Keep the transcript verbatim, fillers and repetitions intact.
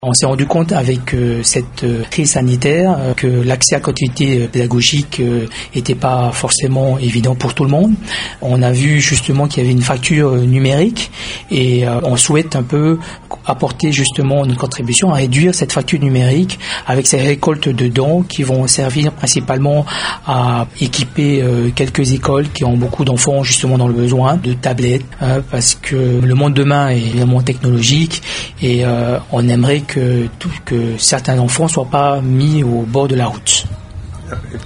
On s'est rendu compte avec euh, cette euh, crise sanitaire euh, que l'accès à la continuité pédagogique n'était euh, pas forcément évident pour tout le monde. On a vu justement qu'il y avait une fracture euh, numérique et euh, on souhaite un peu apporter justement une contribution à réduire cette fracture numérique avec ces récoltes de dons qui vont servir principalement à équiper euh, quelques écoles qui ont beaucoup d'enfants justement dans le besoin de tablettes hein, parce que le monde demain est évidemment technologique et euh, on aimerait que Que, que certains enfants ne soient pas mis au bord de la route.